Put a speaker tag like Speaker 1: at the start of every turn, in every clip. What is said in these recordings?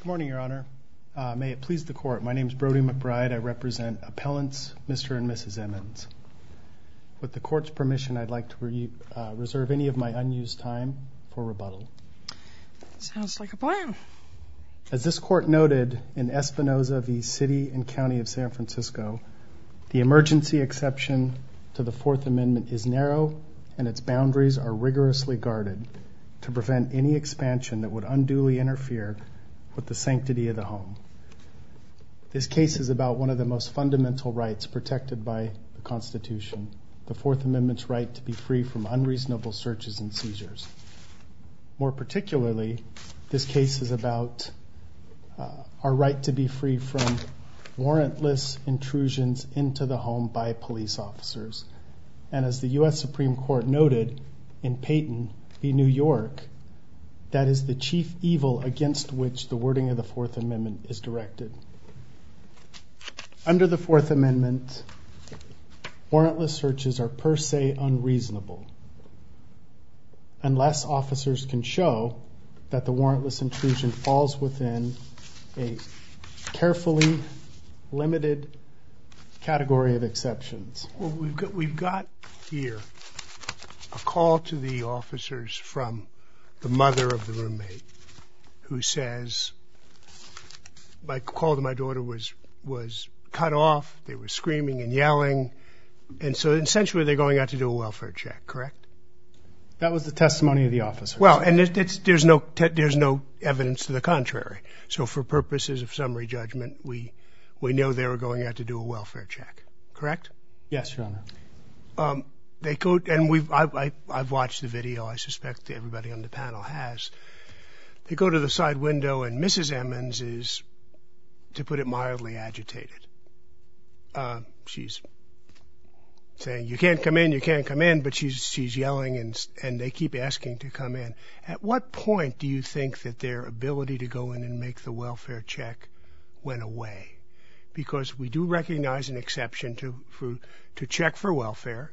Speaker 1: Good morning, Your Honor. May it please the Court, my name is Brody McBride. I represent appellants Mr. and Mrs. Emmons. With the Court's permission, I'd like to reserve any of my unused time for rebuttal.
Speaker 2: Sounds like a plan.
Speaker 1: As this Court noted in Espinoza v. City and County of San Francisco, the emergency exception to the Fourth Amendment is narrow and its boundaries are rigorously guarded to prevent any expansion that would unduly interfere with the sanctity of the home. This case is about one of the most fundamental rights protected by the Constitution, the Fourth Amendment's right to be free from unreasonable searches and seizures. More particularly, this case is about our right to be free from warrantless intrusions into the home by police officers. And as the U.S. Supreme Court noted in Payton v. New York, that is the chief evil against which the wording of the Fourth Amendment is directed. Under the Fourth Amendment, warrantless searches are per se unreasonable unless officers can show that the warrantless intrusion falls within a carefully limited category of exceptions.
Speaker 3: Well, we've got here a call to the officers from the mother of the roommate who says, my call to my daughter was cut off, they were screaming and yelling, and so essentially they're going out to do a welfare check, correct?
Speaker 1: That was the testimony of the officers.
Speaker 3: Well, and there's no evidence to the contrary. So for purposes of summary judgment, we know they were going out to do a welfare check, correct?
Speaker 1: Yes, Your Honor.
Speaker 3: They go, and I've watched the video. I suspect everybody on the panel has. They go to the side window, and Mrs. Emmons is, to put it mildly, agitated. She's saying, "You can't come in, you can't come in," but she's yelling, and they keep asking to come in. At what point do you think that their ability to go in and make the welfare check went away? Because we do recognize an exception to check for welfare.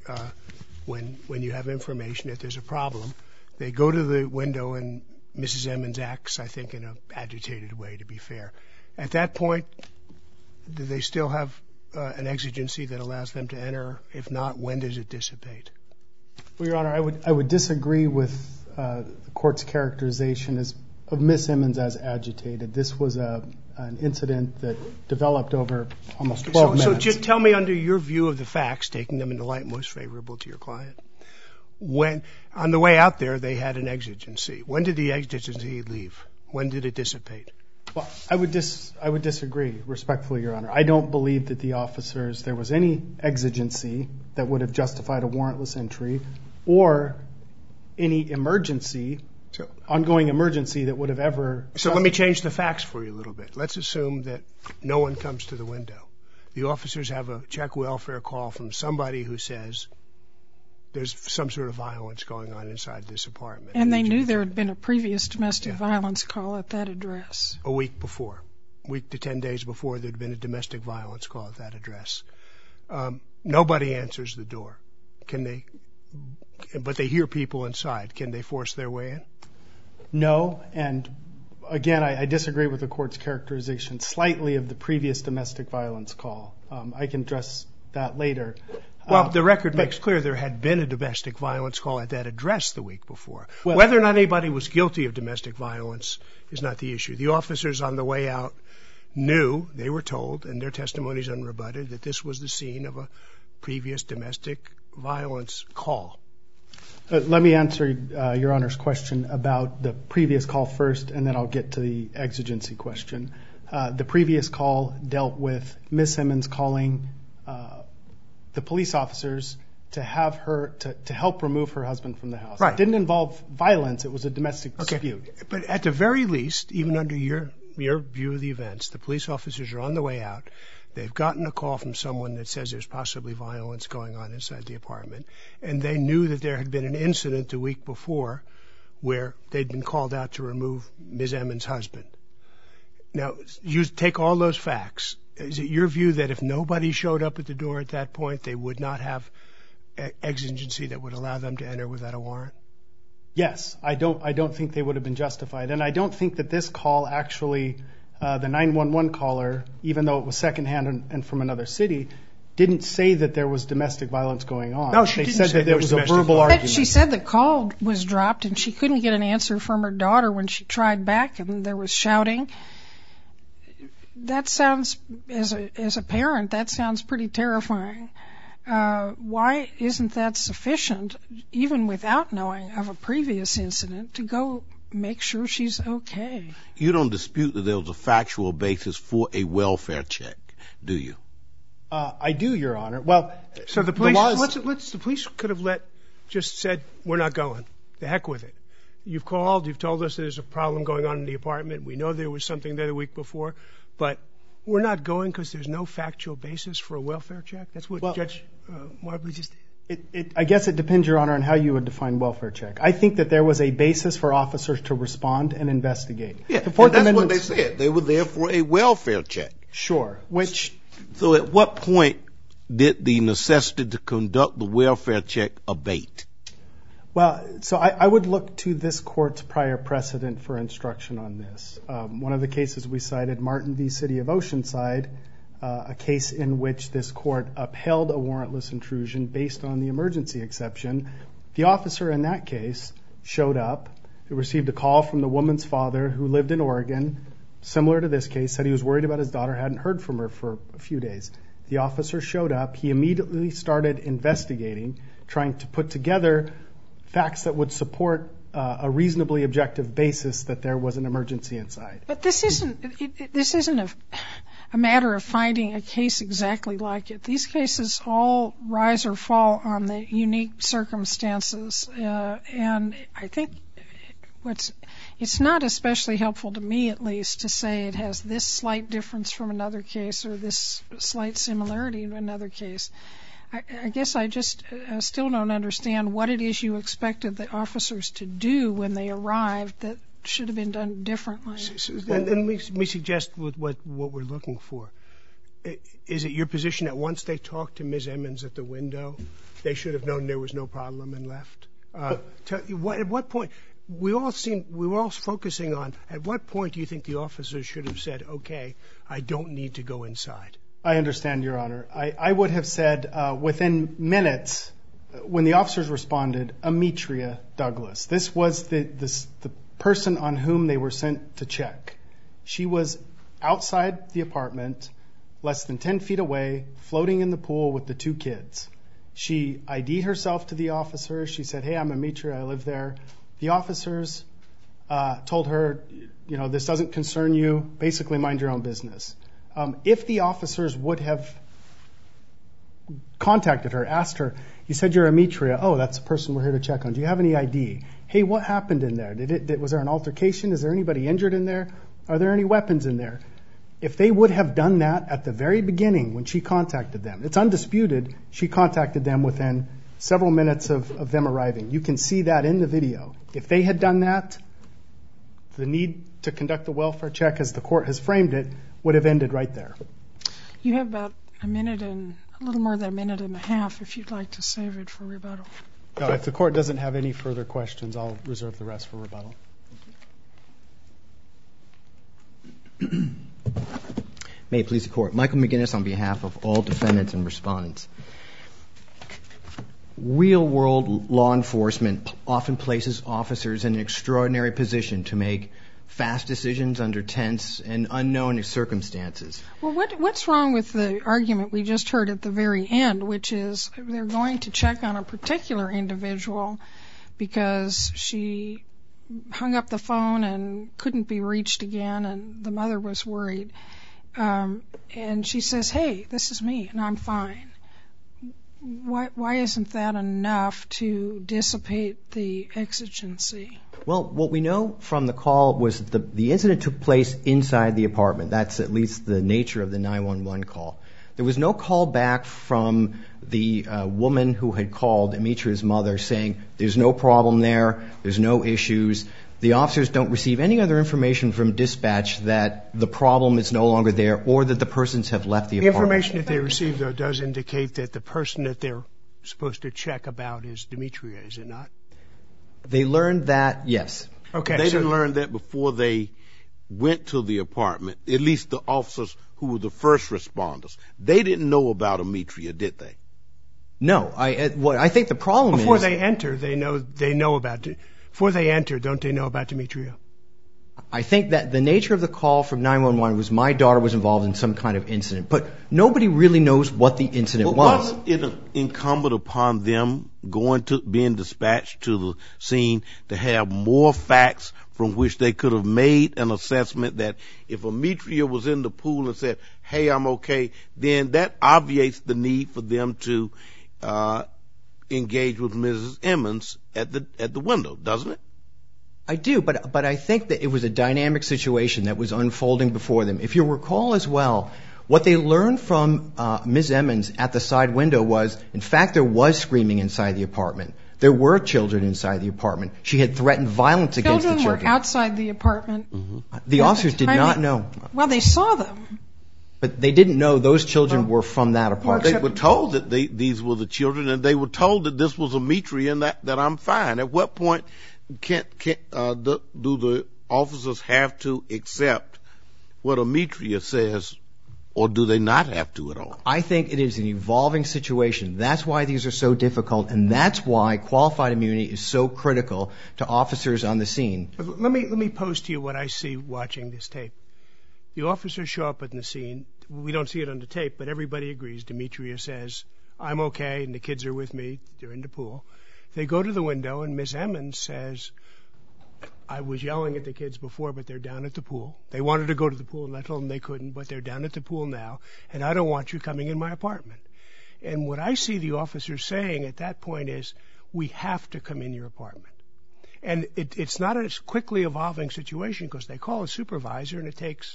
Speaker 3: When you have information that there's a problem, they go to the window and Mrs. Emmons acts, I think, in an agitated way, to be fair. At that point, do they still have an exigency that allows them to enter? If not, when does it dissipate?
Speaker 1: Well, Your Honor, I would disagree with the court's characterization of Miss Emmons as agitated. This was an incident that developed over almost 12 minutes.
Speaker 3: So just tell me, under your view of the facts, taking them in the light most favorable to your client, when on the way out there they had an exigency. When did the exigency leave? When did it dissipate?
Speaker 1: Well, I would disagree, respectfully, Your Honor. I don't believe that there was any exigency that would have justified a warrantless entry or any ongoing emergency that would have ever...
Speaker 3: So let me change the facts for you a little bit. Let's assume that no one comes to the window. The officers have a check welfare call from somebody who says there's some sort of violence going on inside this apartment.
Speaker 2: And they knew there had been a previous domestic violence call at that address.
Speaker 3: A week to 10 days before, there'd been a domestic violence call at that address. Nobody answers the door. But they hear people inside. Can they force their way in?
Speaker 1: No, and again, I disagree with the court's characterization slightly of the previous domestic violence call. I can address that later.
Speaker 3: Well, the record makes clear there had been a domestic violence call at that address the week before. Whether or not anybody was guilty of domestic violence is not the issue. The officers on the way out knew, they were told, and their testimony is unrebutted, that this was the scene of a previous domestic violence call.
Speaker 1: Let me answer Your Honor's question about the previous call first, and then I'll get to the exigency question. The previous call dealt with Miss Emmons calling the police officers to help remove her husband from the house.
Speaker 3: Right.
Speaker 1: It didn't involve violence. It was a domestic dispute.
Speaker 3: Okay. But at the very least, even under your view of the events, the police officers are on the way out. They've gotten a call from someone that says there's possibly violence going on inside the apartment, and they knew that there had been an incident the week before where they'd been called out to remove Ms. Emmons' husband. Now, you take all those facts. Is it your view that if nobody showed up at the door at that point, they would not have exigency that would allow them to enter without a warrant?
Speaker 1: Yes, I don't think they would have been justified. And I don't think that this call actually, the 911 caller, even though it was secondhand and from another city, didn't say that there was domestic violence going on.
Speaker 3: No, she
Speaker 1: They
Speaker 3: didn't
Speaker 1: said
Speaker 3: say
Speaker 1: that there was a
Speaker 3: domestic
Speaker 1: verbal
Speaker 3: violence.
Speaker 1: argument.
Speaker 2: She said the call was dropped and she couldn't get an answer from her daughter when she tried back, and there was shouting. That sounds, as a parent, that sounds pretty terrifying. Why isn't that sufficient, even without knowing of a previous incident, to go make sure she's okay?
Speaker 4: You don't dispute that there was a factual basis for a welfare check, do you?
Speaker 1: I do, Your Honor. Well,
Speaker 3: so the police, the police could have just said, we're not going. The heck with it. You've called, you've told us there's a problem going on in the apartment. We know there was something there the week before, but we're not going because there's no factual basis for a welfare check? That's what Judge Marbley just did.
Speaker 1: I guess it depends, Your Honor, on how you would define welfare check. I think that there was a basis for officers to respond and investigate.
Speaker 4: Yeah, and that's what they said. They were there for a welfare check.
Speaker 1: Sure.
Speaker 4: So at what point did the necessity to conduct the welfare check abate?
Speaker 1: Well, so I would look to this court's prior precedent for instruction on this. One of the cases we cited, Martin v. City of Oceanside, a case in which this court upheld a warrantless intrusion based on the emergency exception. The officer in that case showed up, received a call from the woman's father who lived in Oregon, similar to this case, said he was worried about his daughter, hadn't heard from her for a few days. The officer showed up. He immediately started investigating, trying to put together facts that would support a reasonably objective basis that there was an emergency inside.
Speaker 2: But this isn't a matter of finding a case exactly like it. These cases all rise or fall on the unique circumstances, and I think it's not especially helpful to me, at least, to say it has this slight difference from another case or this slight similarity to another case. I guess I just still don't understand what it is you expected the officers to do when they arrived that should have been done differently.
Speaker 3: And let me suggest what we're looking for. Is it your position that once they talked to Ms. Emmons at the window, they should have known there was no problem and left? At what point? We were all focusing on, at what point do you think the officers should have said, okay, I don't need to go inside?
Speaker 1: I understand, Your Honor. I would have said within minutes, when the officers responded, Ametria Douglas. This was the person on whom they were sent to check. She was outside the apartment, less than 10 feet away, floating in the pool with the two kids. She ID'd herself to the officers. She said, hey, I'm Ametria, I live there. The officers told her, this doesn't concern you, basically mind your own business. If the officers would have contacted her, asked her, you said you're Ametria, oh, that's the person we're here to check on. Do you have any ID? Hey, what happened in there? Was there an altercation? Is there anybody injured in there? Are there any weapons in there? If they would have done that at the very beginning when she contacted them, it's undisputed, she contacted them within several minutes of them arriving. You can see that in the video. If they had done that, the need to conduct the welfare check, as the court has framed it, would have ended right there.
Speaker 2: You have about a little more than a minute and a half if you'd like to save it for rebuttal.
Speaker 1: No, if the court doesn't have any further questions, I'll reserve the rest for rebuttal.
Speaker 5: May it please the Court. Michael McGinnis on behalf of all defendants and respondents. Real-world law enforcement often places officers in an extraordinary position to make fast decisions under tense and unknown circumstances.
Speaker 2: Well, what's wrong with the argument we just heard at the very end, which is they're going to check on a particular individual because she hung up the phone and couldn't be reached again, and the mother was worried. And she says, hey, this is me, and I'm fine. Why isn't that enough to dissipate the exigency?
Speaker 5: Well, what we know from the call was that the incident took place inside the apartment. That's at least the nature of the 911 call. There was no call back from the woman who had called, Ametria's mother, saying there's no problem there, there's no issues. The officers don't receive any other information from dispatch that the problem is no longer there or that the persons have left the apartment.
Speaker 3: The information that they received, though, does indicate that the person that they're supposed to check about is Demetria, is it not?
Speaker 5: They learned that, yes.
Speaker 3: Okay.
Speaker 4: They didn't learn that before they went to the apartment, at least the officers who were the first responders. They didn't know about Ametria, did they?
Speaker 5: No. I think the problem is...
Speaker 3: Before they enter, they know about it. Before they enter, don't they know about Demetria?
Speaker 5: I think that the nature of the call from 911 was my daughter was involved in some kind of incident, but nobody really knows what the incident was.
Speaker 4: Wasn't it incumbent upon them being dispatched to the scene to have more facts from which they could have made an assessment that if Ametria was in the pool and said, hey, I'm okay, then that obviates the need for them to engage with Mrs. Emmons at the window, doesn't it?
Speaker 5: I do, but I think that it was a dynamic situation that was unfolding before them. If you recall as well, what they learned from Ms. Emmons at the side window was, in fact, there was screaming inside the apartment. There were children inside the apartment. She had threatened violence against the children.
Speaker 2: Children were outside the apartment.
Speaker 5: Mm-hmm. The officers did not know.
Speaker 2: Well, they saw them.
Speaker 5: But they didn't know those children were from that apartment.
Speaker 4: They were told that these were the children, and they were told that this was Ametria and that I'm fine. At what point do the officers have to accept what Ametria says, or do they not have to at all?
Speaker 5: I think it is an evolving situation. That's why these are so difficult, and that's why qualified immunity is so critical to officers on the scene.
Speaker 3: Let me pose to you what I see watching this tape. The officers show up at the scene. We don't see it on the tape, but everybody agrees. Demetria says, I'm okay, and the kids are with me. They're in the pool. They go to the window, and Ms. Emmons says, I was yelling at the kids before, but they're down at the pool. They wanted to go to the pool, and I told them they couldn't, but they're down at the pool now, and I don't want you coming in my apartment. And what I see the officers saying at that point is, we have to come in your apartment. And it's not a quickly evolving situation, because they call a supervisor, and it takes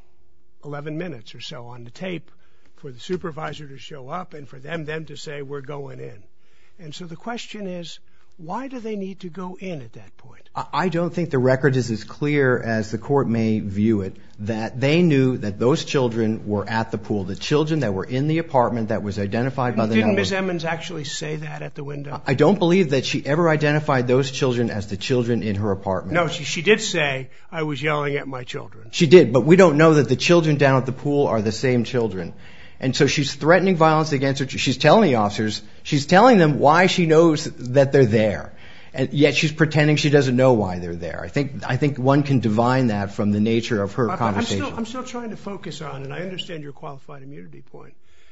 Speaker 3: 11 minutes or so on the tape for the supervisor to show up and for them then to say, we're going in. And so the question is, why do they need to go in at that point?
Speaker 5: I don't think the record is as clear as the court may view it, that they knew that those children were at the pool, the children that were in the apartment that was identified by the
Speaker 3: Didn't Ms. Emmons actually say that at the window?
Speaker 5: I don't believe that she ever identified those children as the children in her apartment.
Speaker 3: No, she did say, I was yelling at my children.
Speaker 5: She did, but we don't know that the children down at the pool are the same children. And so she's threatening violence against her. She's telling the officers, she's telling them why she knows that they're there. And yet she's pretending she doesn't know why they're there. I think one can divine that from the nature of her conversation.
Speaker 3: I'm still trying to focus on, and I understand your qualified immunity point.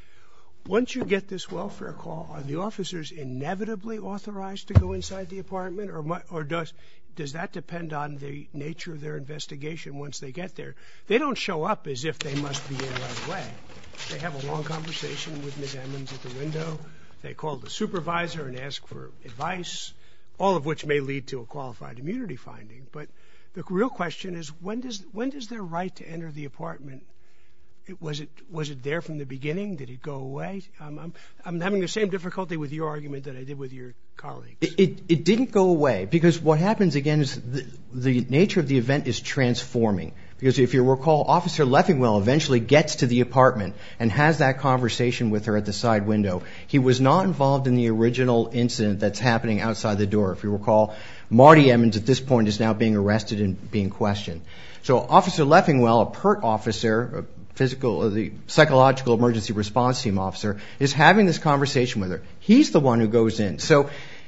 Speaker 3: Once you get this welfare call, are the officers inevitably authorized to go inside the apartment, or does that depend on the nature of their investigation once they get there? They don't show up as if they must be in right away. They have a long conversation with Ms. Emmons at the window. They call the supervisor and ask for advice, all of which may lead to a qualified immunity finding. But the real question is, when does their right to enter the apartment? Was it there from the beginning? Did it go away? I'm having the same difficulty with your argument that I did with your colleagues.
Speaker 5: It didn't go away, because what happens again is the nature of the event is transforming. Because if you recall, Officer Leffingwell eventually gets to the apartment and has that conversation with her at the side window. He was not involved in the original incident that's happening outside the door. If you recall, Marty Emmons at this point is now being arrested and being questioned. So Officer Leffingwell, a PERT officer, the psychological emergency response team officer, is having this conversation with her. He's the one who goes in. So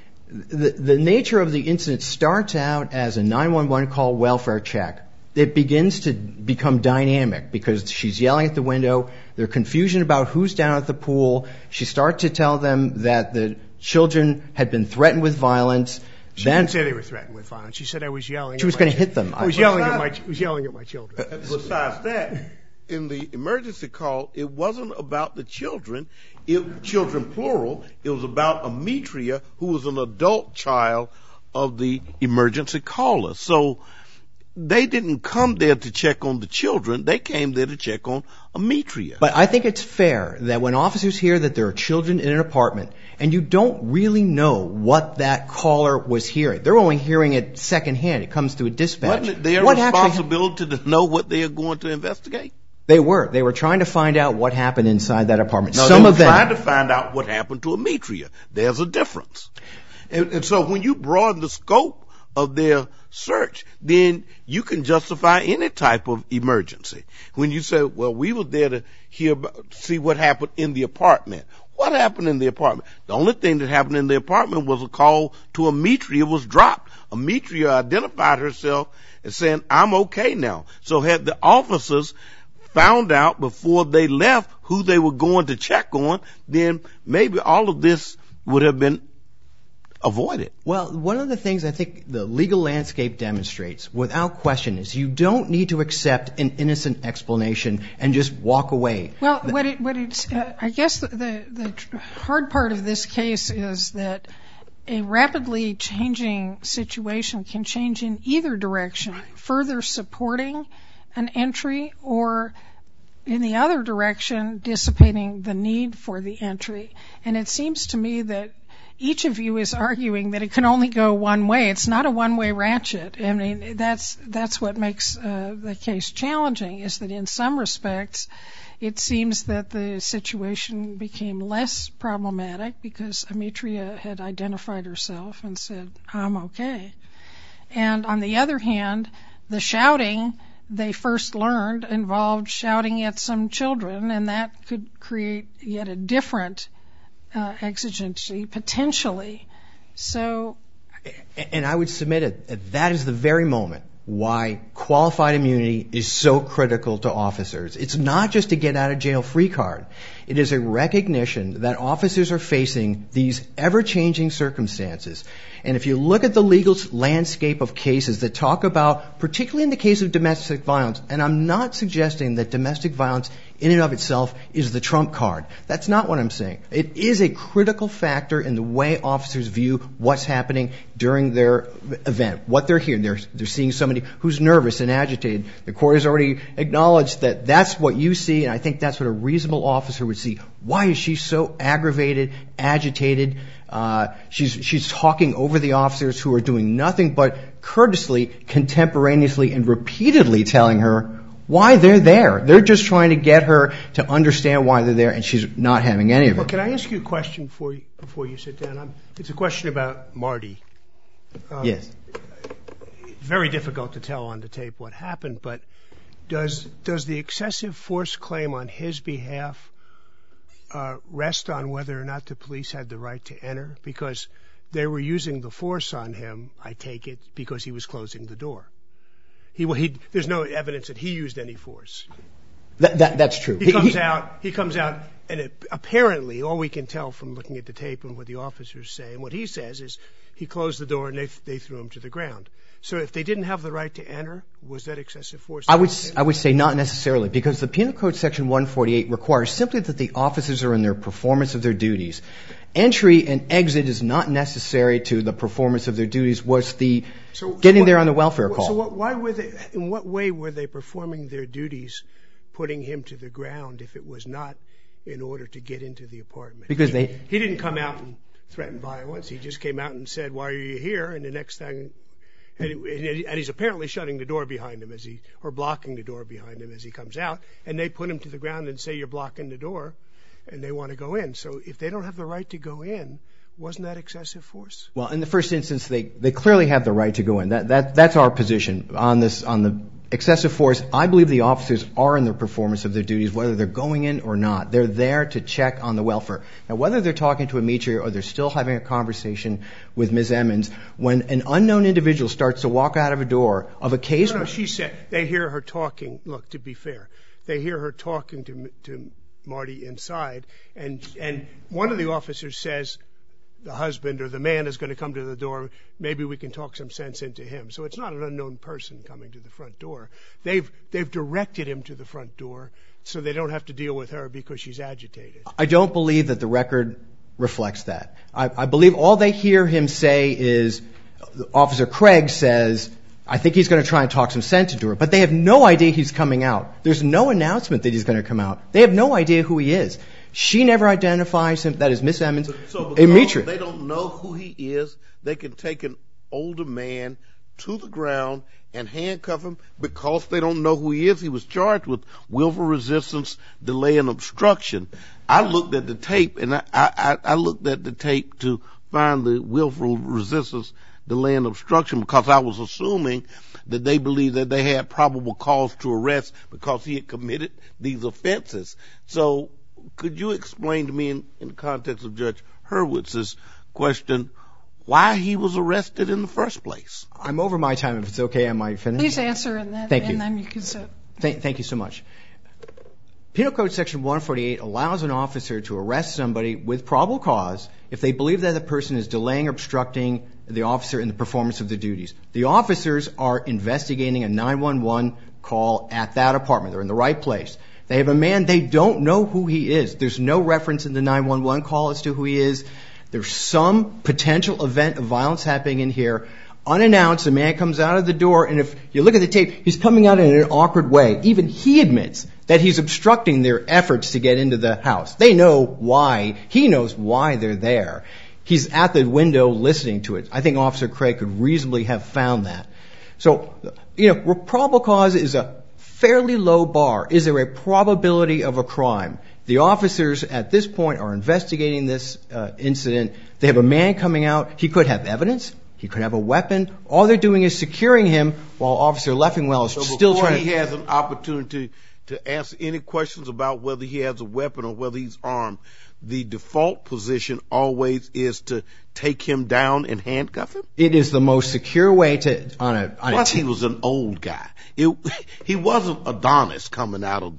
Speaker 5: the nature of the incident starts out as a 911 call welfare check. It begins to become dynamic because she's yelling at the window. There's confusion about who's down at the pool. She starts to tell them that the children had been threatened with violence.
Speaker 3: She didn't say they were threatened with violence. She said I was yelling.
Speaker 5: She was going to hit them.
Speaker 3: I was yelling at my children.
Speaker 4: Besides that, in the emergency call, it wasn't about the children, children plural. It was about Ametria, who was an adult child of the emergency caller. So they didn't come there to check on the children. They came there to check on Ametria.
Speaker 5: But I think it's fair that when officers hear that there are children in an apartment and you don't really know what that caller was hearing, they're only hearing it secondhand. It comes to a dispatch.
Speaker 4: Wasn't it their responsibility to know what they are going to investigate?
Speaker 5: They were. They were trying to find out what happened inside that apartment.
Speaker 4: No, they were trying to find out what happened to Ametria. There's a difference. And so when you broaden the scope of their search, then you can justify any type of emergency. When you say, well, we were there to see what happened in the apartment. What happened in the apartment? The only thing that happened in the apartment was a call to Ametria was dropped. Ametria identified herself as saying, I'm okay now. So had the officers found out before they left who they were going to check on, then maybe all of this would have been avoided.
Speaker 5: Well, one of the things I think the legal landscape demonstrates, without question, is you don't need to accept an innocent explanation and just walk away.
Speaker 2: Well, I guess the hard part of this case is that a rapidly changing situation can change in either direction, further supporting an entry or in the other direction, dissipating the need for the entry. And it seems to me that each of you is arguing that it can only go one way. It's not a one-way ratchet. I mean, that's what makes the case challenging, is that in some respects it seems that the situation became less problematic because Ametria had identified herself and said, I'm okay. And on the other hand, the shouting they first learned involved shouting at some children, and that could create yet a different exigency, potentially. So,
Speaker 5: and I would submit it, that is the very moment why qualified immunity is so critical to officers. It's not just a get out of jail free card. It is a recognition that officers are facing these ever-changing circumstances. And if you look at the legal landscape of cases that talk about, particularly in the case of domestic violence, and I'm not suggesting that domestic violence in and of itself is the trump card. That's not what I'm saying. It is a critical factor in the way officers view what's happening during their event, what they're hearing. They're seeing somebody who's nervous and agitated. The court has already acknowledged that that's what you see, and I think that's what a reasonable officer would see. Why is she so aggravated, agitated? She's talking over the officers who are doing nothing but courteously, contemporaneously, and repeatedly telling her why they're there. They're just trying to get her to understand why they're there, and she's not having any of it.
Speaker 3: Well, can I ask you a question before you sit down? It's a question about Marty.
Speaker 5: Yes.
Speaker 3: Very difficult to tell on the tape what happened, but does the excessive force claim on his behalf rest on whether or not the police had the right to enter? Because they were using the force on him, I take it, because he was closing the door. There's no evidence that he used any force.
Speaker 5: That's true.
Speaker 3: He comes out, and apparently, all we can tell from looking at the tape and what the officers say, and what he says is he closed the door and they threw him to the ground. So if they didn't have the right to enter, was that excessive force?
Speaker 5: I would say not necessarily, because the Penal Code Section 148 requires simply that the officers are in their performance of their duties. Entry and exit is not necessary to the performance of their duties. Was the getting there on the welfare call.
Speaker 3: So in what way were they performing their duties, putting him to the ground, if it was not in order to get into the apartment?
Speaker 5: Because he
Speaker 3: didn't come out and threaten violence. He just came out and said, "Why are you here?" And the next thing, and he's apparently shutting the door behind him or blocking the door behind him as he comes out. And they put him to the ground and say, "You're blocking the door," and they want to go in. So if they don't have the right to go in, wasn't that excessive force?
Speaker 5: Well, in the first instance, they clearly have the right to go in. That's our position on this, on the excessive force. I believe the officers are in their performance of their duties, whether they're going in or not. They're there to check on the welfare. Now, whether they're talking to Ametria or they're still having a conversation with Ms. Emmons, when an unknown individual starts to walk out of a door of a case...
Speaker 3: No, she said they hear her talking. Look, to be fair, they hear her talking to Marty inside, and one of the officers says, the husband or the man is going to come to the door, maybe we can talk some sense into him. So it's not an unknown person coming to the front door. They've directed him to the front door so they don't have to deal with her because she's agitated.
Speaker 5: I don't believe that the record reflects that. I believe all they hear him say is, Officer Craig says, I think he's going to try and talk some sense into her, but they have no idea he's coming out. There's no announcement that he's going to come out. They have no idea who he is. She never identifies him. That is Miss Emmons.
Speaker 4: So because they don't know who he is, they can take an older man to the ground and handcuff him because they don't know who he is. He was charged with willful resistance, delay, and obstruction. I looked at the tape, and I looked at the tape to find the willful resistance, delay and obstruction, because I was assuming that they believed that they had probable cause to arrest because he had committed these offenses. So could you explain to me in the context of Judge Hurwitz's question why he was arrested in the first place?
Speaker 5: I'm over my time. If it's okay, I might finish.
Speaker 2: Please answer, and then you can sit.
Speaker 5: Thank you so much. Penal Code Section 148 allows an officer to arrest somebody with probable cause if they believe that the person is delaying or obstructing the officer in the performance of their duties. The officers are investigating a 911 call at that apartment. They're in the right place. They have a man, they don't know who he is. There's no reference in the 911 call as to who he is. There's some potential event of violence happening in here. Unannounced, a man comes out of the door, and if you look at the tape, he's coming out in an awkward way. Even he admits that he's obstructing their efforts to get into the house. They know why. He knows why they're there. He's at the window listening to it. I think Officer Craig could reasonably have found that. So, probable cause is a fairly low bar. Is there a probability of a crime? The officers at this point are investigating this incident. They have a man coming out. He could have evidence. He could have a weapon. All they're doing is securing him while Officer Leffingwell is still trying to...
Speaker 4: So before he has an opportunity to answer any questions about whether he has a weapon or whether he's armed, the default position always is to take him down and handcuff him?
Speaker 5: It is the most secure way to...
Speaker 4: Plus, he was an old guy. He wasn't Adonis coming out of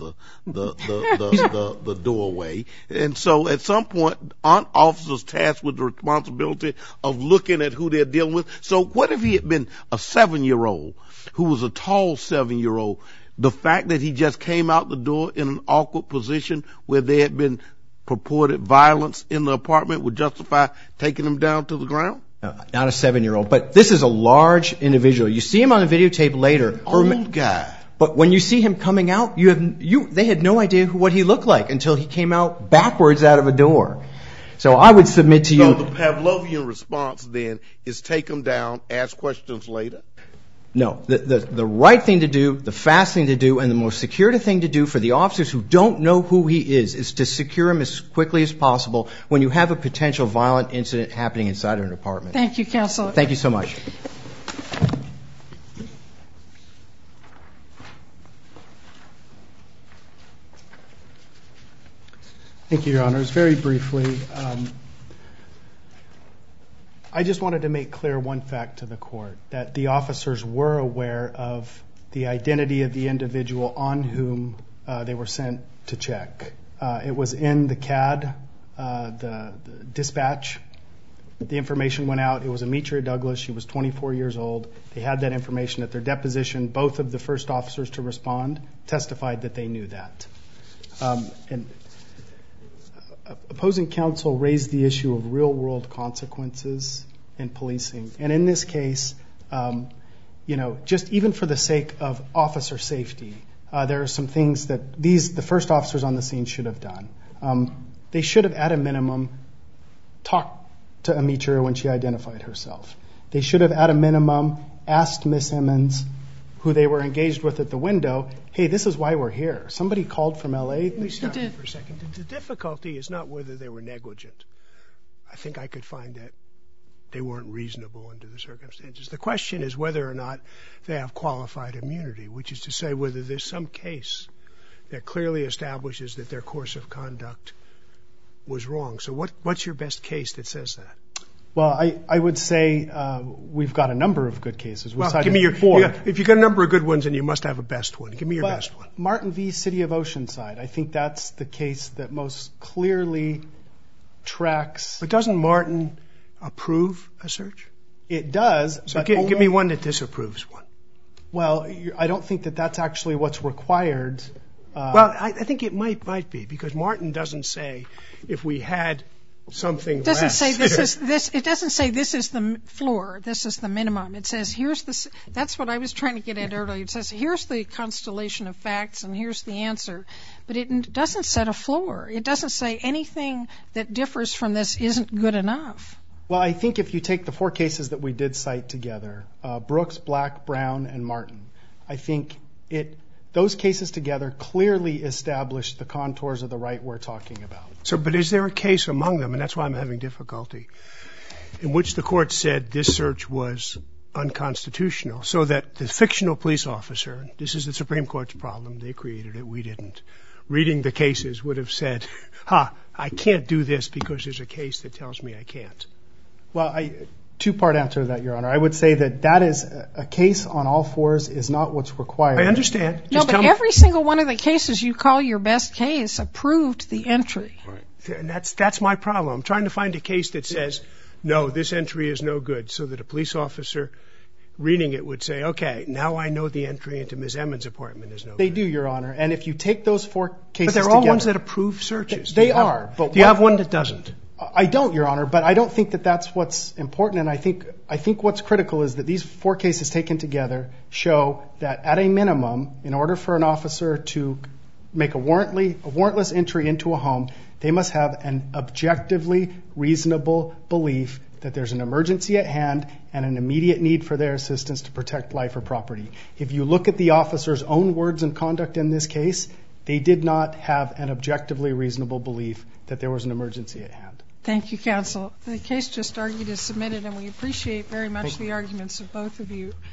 Speaker 4: the doorway. And so at some point, aren't officers tasked with the responsibility of looking at who they're dealing with? So what if he had been a 7-year-old who was a tall 7-year-old? The fact that he just came out the door in an awkward position where there had been purported violence in the apartment would justify taking him down to the ground?
Speaker 5: Not a 7-year-old, but this is a large individual. You see him on the videotape later.
Speaker 4: Old guy.
Speaker 5: But when you see him coming out, they had no idea what he looked like until he came out backwards out of a door. So I would submit to you...
Speaker 4: So the Pavlovian response then is take him down, ask questions later?
Speaker 5: No. The right thing to do, the fast thing to do, and the most secure thing to do for the officers who don't know who he is to secure him as quickly as possible when you have a potential violent incident happening inside of an apartment.
Speaker 2: Thank you, counsel.
Speaker 5: Thank you so much.
Speaker 1: Thank you, Your Honors. Very briefly, I just wanted to make clear one fact to the court, that the officers were aware of the identity of the individual on whom they were sent to check. It was in the CAD, the dispatch. The information went out. It was Ametria Douglas. She was 24 years old. They had that information at their deposition. Both of the first officers to respond testified that they knew that. And opposing counsel raised the issue of real-world consequences in policing. And in this case, just even for the sake of officer safety, there are some things that the first officers on the scene should have done. They should have, at a minimum, talked to Ametria when she identified herself. They should have, at a minimum, asked Miss Emmons, who they were engaged with at the window, hey, this is why we're here. Somebody called from L.A.
Speaker 3: Let me stop you for a second. The difficulty is not whether they were negligent. I think I could find that they weren't reasonable under the circumstances. The question is whether or not they have qualified immunity, which is to say whether there's some case that clearly establishes that their course of conduct was wrong. So what's your best case that says that?
Speaker 1: Well, I would say we've got a number of good cases.
Speaker 3: Give me if you've got a number of good ones, then you must have a best one. Give me your best one.
Speaker 1: Martin v. City of Oceanside. I think that's the case that most clearly tracks.
Speaker 3: But doesn't Martin approve a search?
Speaker 1: It does.
Speaker 3: So give me one that disapproves one.
Speaker 1: Well, I don't think that that's actually what's required.
Speaker 3: Well, I think it might be, because Martin doesn't say if we had something less.
Speaker 2: It doesn't say this is the floor, this is the minimum. It says that's what I was trying to get at earlier. It says here's the constellation of facts and here's the answer. But it doesn't set a floor. It doesn't say anything that differs from this isn't good enough.
Speaker 1: Well, I think if you take the 4 cases that we did cite together, Brooks, Black, Brown, and Martin, I think those cases together clearly establish the contours of the right we're talking about.
Speaker 3: But is there a case among them, and that's why I'm having difficulty, in which the court said this search was unconstitutional, so that the fictional police officer, this is the Supreme Court's problem, they created it, we didn't, reading the cases would have said, I can't do this because there's a case that tells me I can't.
Speaker 1: Well, two-part answer to that, Your Honor. I would say that is a case on all fours is not what's required.
Speaker 3: I understand.
Speaker 2: No, but every single one of the cases you call your best case approved the entry.
Speaker 3: Right. And that's my problem. I'm trying to find a case that says, no, this entry is no good, so that a police officer reading it would say, okay, now I know the entry into Ms. Emmons' apartment is no good.
Speaker 1: They do, Your Honor. And if you take those four cases together.
Speaker 3: But they're all ones that approve searches.
Speaker 1: They are.
Speaker 3: Do you have one that doesn't?
Speaker 1: I don't, Your Honor, but I don't think that that's what's important. And I think what's critical is that these four cases taken together show that at a minimum, in order for an officer to make a warrantless entry into a home, they must have an objectively reasonable belief that there's an emergency at hand and an immediate need for their assistance to protect life or property. If you look at the officer's own words and conduct in this case, they did not have an objectively reasonable belief that there was an emergency at hand.
Speaker 2: Thank you, counsel. The case just argued is submitted, and we appreciate very much the arguments of both of you.